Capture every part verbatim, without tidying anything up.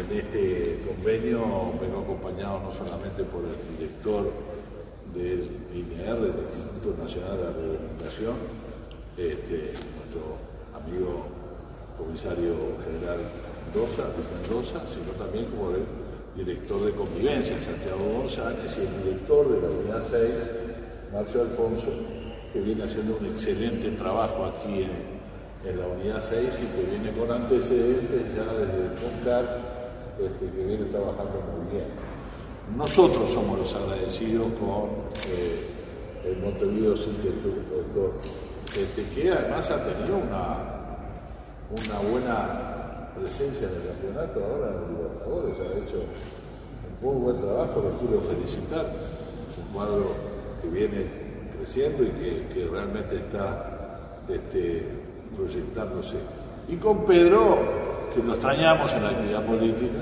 en este convenio vengo acompañado no solamente por el director del I N E R, del Instituto Nacional de la Reglamentación, este, nuestro amigo comisario general Mendoza, Luis Mendoza, sino también como el director de convivencia, Santiago González, y el director de la unidad seis, Marcio Alfonso, que viene haciendo un excelente trabajo aquí en, en la unidad seis y que viene con antecedentes ya desde el CONCAR, este, que viene trabajando muy bien. Nosotros somos los agradecidos con eh, el Montevideo City Tour, este, que además ha tenido una, una buena presencia en el campeonato ahora en los Libertadores, ha hecho un muy buen trabajo, lo quiero felicitar. Es un cuadro que viene creciendo y que, que realmente está este, proyectándose. Y con Pedro, que lo extrañamos en la actividad política,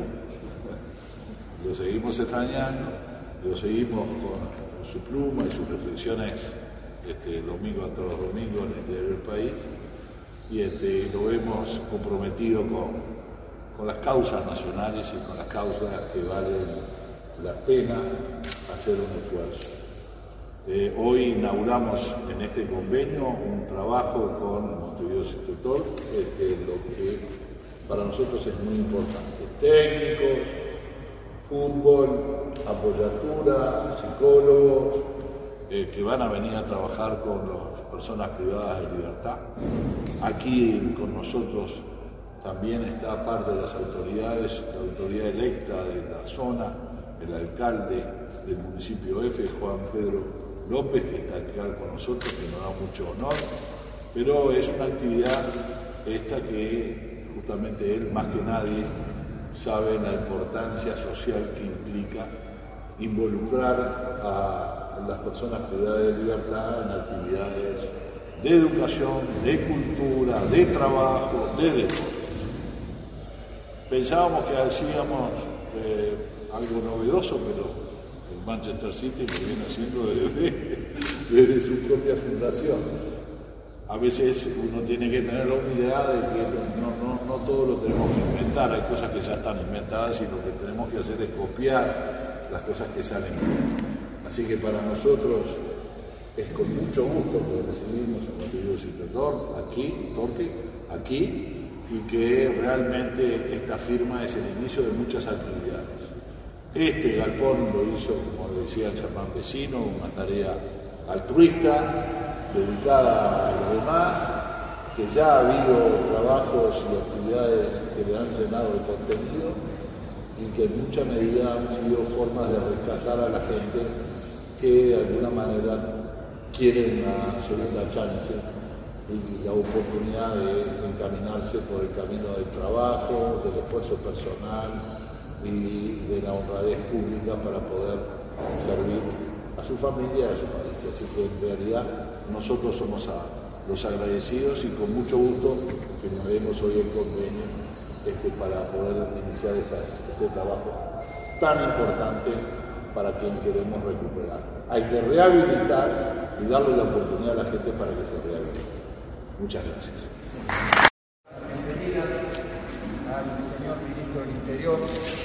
lo seguimos extrañando, lo seguimos con su pluma y sus reflexiones este, domingo a todos los domingos en el diario del País, y este, lo vemos comprometido con, con las causas nacionales y con las causas que valen la pena hacer un esfuerzo. Eh, hoy inauguramos en este convenio un trabajo con Montevideo City Tour, este, lo que para nosotros es muy importante. Técnicos, fútbol, apoyatura, psicólogos, eh, que van a venir a trabajar con las personas privadas de libertad. Aquí con nosotros también está parte de las autoridades, la autoridad electa de la zona, el alcalde del municipio F, Juan Pedro López, que está acá con nosotros, que nos da mucho honor, pero es una actividad esta que justamente él, más que nadie, sabe la importancia social que implica involucrar a las personas privadas de libertad en actividades de educación, de cultura, de trabajo, de deportes. Pensábamos que hacíamos eh, algo novedoso, pero el Manchester City lo viene haciendo desde, desde su propia fundación. A veces uno tiene que tener la humildad de que no, no, no todo lo tenemos que inventar, hay cosas que ya están inventadas y lo que tenemos que hacer es copiar las cosas que salen bien. Así que para nosotros es con mucho gusto que recibimos a Montevideo City Tour aquí, Torque, aquí, y que realmente esta firma es el inicio de muchas actividades. Este galpón lo hizo, como decía el Germán Vecino, una tarea altruista, dedicada a los demás, que ya ha habido trabajos y actividades que le han llenado de contenido y que en mucha medida han sido formas de rescatar a la gente que de alguna manera quieren una segunda chance y la oportunidad de encaminarse por el camino del trabajo, del esfuerzo personal y de la honradez pública para poder servir a su familia y a su país. Así que en realidad nosotros somos a los agradecidos y con mucho gusto firmaremos hoy el convenio este, para poder iniciar esta, este trabajo tan importante para quien queremos recuperar. Hay que rehabilitar y darle la oportunidad a la gente para que se rehabilite. Muchas gracias. Bienvenida al señor Ministro del Interior,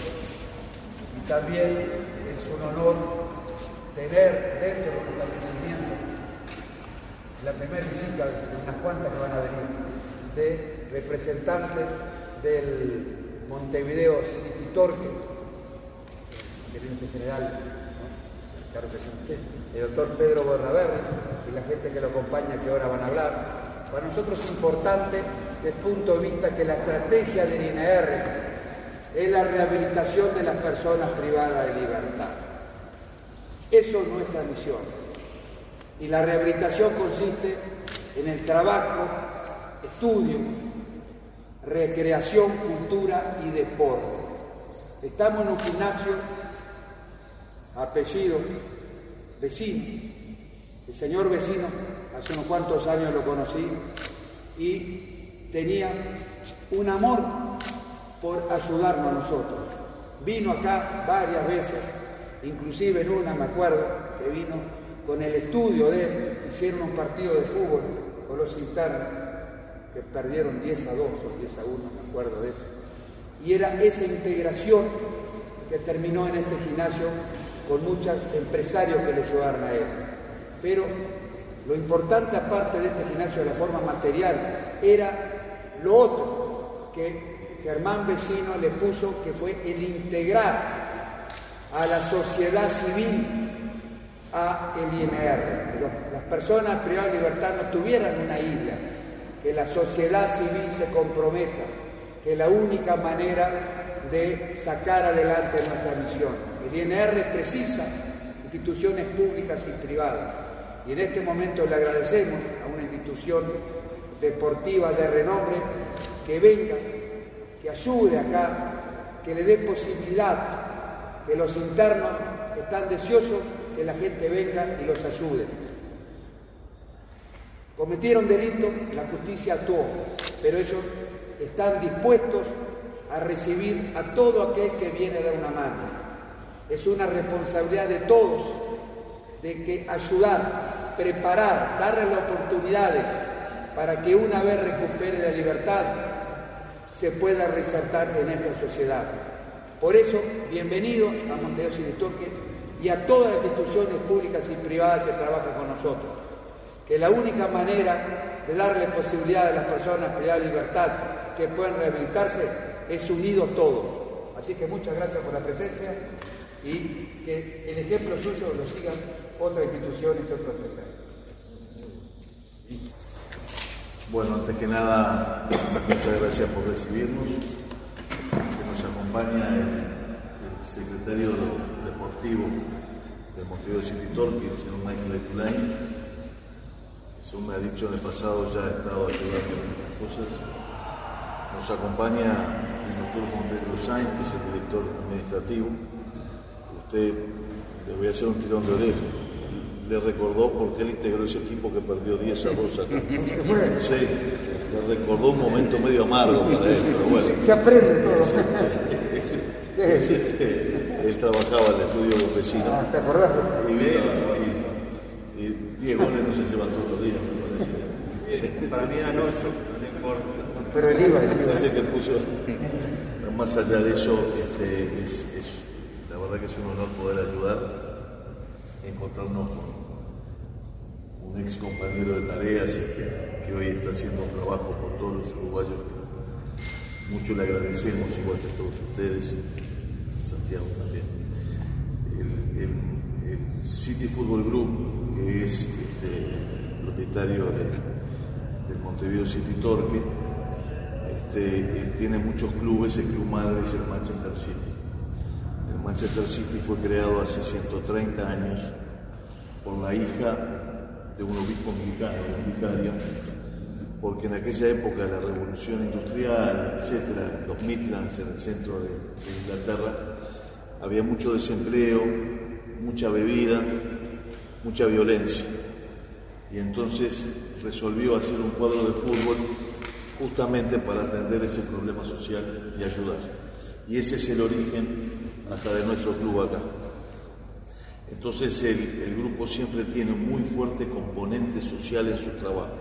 y también es un honor tener dentro del establecimiento la primera visita de unas cuantas que van a venir de representantes del Montevideo City Torque, gerente general, ¿no? Claro que sí, el doctor Pedro Bordaberry y la gente que lo acompaña que ahora van a hablar. Para nosotros es importante desde el punto de vista que la estrategia del I N E R es la rehabilitación de las personas privadas de libertad. Eso es nuestra misión. Y la rehabilitación consiste en el trabajo, estudio, recreación, cultura y deporte. Estamos en un gimnasio, apellido Vecino. El señor Vecino, hace unos cuantos años lo conocí y tenía un amor por ayudarnos a nosotros. Vino acá varias veces, inclusive en una me acuerdo que vino con el estudio de él, hicieron un partido de fútbol con los internos que perdieron diez a dos o diez a uno, me acuerdo de eso. y era esa integración que terminó en este gimnasio con muchos empresarios que lo ayudaron a él. Pero lo importante, aparte de este gimnasio de la forma material, era lo otro que Germán Vecino le puso, que fue el integrar a la sociedad civil a el I N R, que las personas privadas de libertad no tuvieran una isla, que la sociedad civil se comprometa, que es la única manera de sacar adelante nuestra misión. El I N R precisa instituciones públicas y privadas, y en este momento le agradecemos a una institución deportiva de renombre que venga, que ayude acá, que le dé posibilidad, que los internos están deseosos que la gente venga y los ayude. Cometieron delito, la justicia actuó, pero ellos están dispuestos a recibir a todo aquel que viene a dar una mano. Es una responsabilidad de todos, de que ayudar, preparar, darle las oportunidades para que una vez recupere la libertad se pueda resaltar en esta sociedad. Por eso, bienvenido a Montevideo City Torque y a todas las instituciones públicas y privadas que trabajan con nosotros, que la única manera de darle posibilidad a las personas privadas de libertad que puedan rehabilitarse es unidos todos. Así que muchas gracias por la presencia y que el ejemplo suyo lo sigan otras instituciones y otros empresarios. Bueno, antes que nada, muchas gracias por recibirnos. Que nos acompaña el, el secretario deportivo del Montevideo City Torque, el señor Michael Eculain, que según me ha dicho en el pasado ya ha estado ayudando en muchas cosas. Nos acompaña el doctor Juan Pedro Sainz, que es el director administrativo. Usted, le voy a hacer un tirón de oreja. Le recordó por qué él integró ese equipo que perdió diez a dos acá. Sí, le recordó un momento medio amargo para él, pero bueno. Se, se aprende todo. Sí, sí, sí. Él trabajaba en el estudio con vecinos. Ah, ¿te acordás? Y, y, y diez goles no se llevan todos los días, me parece. Para mí era ocho, no importa. Pero él iba, él iba. Sé que puso, más allá de eso, este, es, es, la verdad que es un honor poder ayudar, encontrarnos con un ex compañero de tareas que, que hoy está haciendo un trabajo por todos los uruguayos. Mucho le agradecemos, igual que a todos ustedes, Santiago también. El, el, el City Football Group, que es este, propietario de, del Montevideo City Torque, este, tiene muchos clubes. El club madre es el Manchester City. El Manchester City fue creado hace ciento treinta años por la hija de un obispo mexicano, un vicario, porque en aquella época de la revolución industrial, etcétera, los Midlands, en el centro de, de Inglaterra, había mucho desempleo, mucha bebida, mucha violencia. Y entonces resolvió hacer un cuadro de fútbol justamente para atender ese problema social y ayudar. Y ese es el origen hasta de nuestro club acá. Entonces el, el grupo siempre tiene un muy fuerte componente social en su trabajo.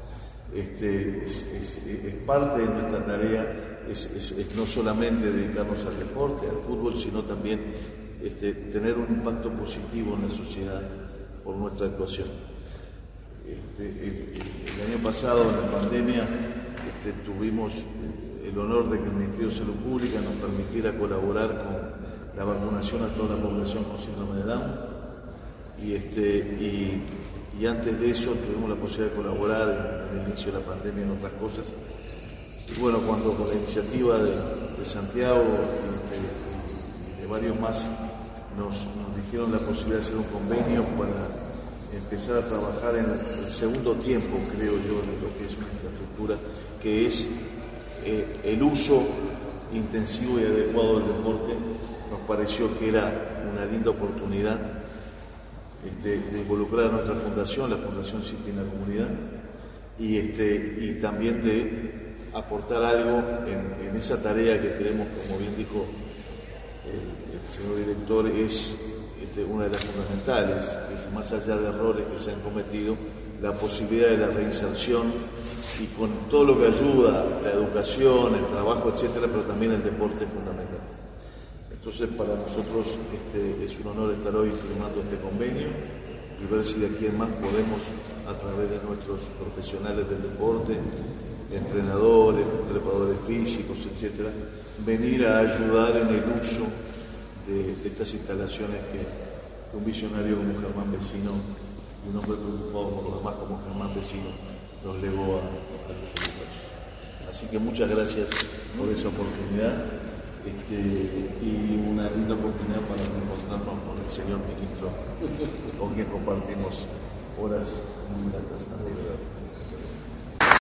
Este, es, es, es parte de nuestra tarea, es, es, es no solamente dedicarnos al deporte, al fútbol, sino también este, tener un impacto positivo en la sociedad por nuestra actuación. Este, el, el, el año pasado, en la pandemia, este, tuvimos el honor de que el Ministerio de Salud Pública nos permitiera colaborar con la vacunación a toda la población con síndrome de Down, y, este, y, y antes de eso tuvimos la posibilidad de colaborar en el inicio de la pandemia en otras cosas. Y bueno, cuando con la iniciativa de, de Santiago y de, de varios más nos, nos dijeron la posibilidad de hacer un convenio para empezar a trabajar en el segundo tiempo, creo yo, de lo que es una infraestructura, que es eh, el uso intensivo y adecuado del deporte. Nos pareció que era una linda oportunidad este, de involucrar a nuestra fundación, la Fundación City en la comunidad, y, este, y también de aportar algo en, en esa tarea que queremos, como bien dijo el, el señor director, es este, una de las fundamentales, que es más allá de errores que se han cometido, la posibilidad de la reinserción y con todo lo que ayuda, la educación, el trabajo, etcétera, pero también el deporte es fundamental. Entonces, para nosotros este, es un honor estar hoy firmando este convenio y ver si de aquí en más podemos, a través de nuestros profesionales del deporte, entrenadores, preparadores físicos, etcétera, venir a ayudar en el uso de, de estas instalaciones que, que un visionario como Germán Vecino y un hombre preocupado por los demás como Germán Vecino nos legó a, a los uruguayos. Así que muchas gracias por esa oportunidad este, y una linda oportunidad para encontrarnos con el señor ministro, con quien compartimos horas muy gratas.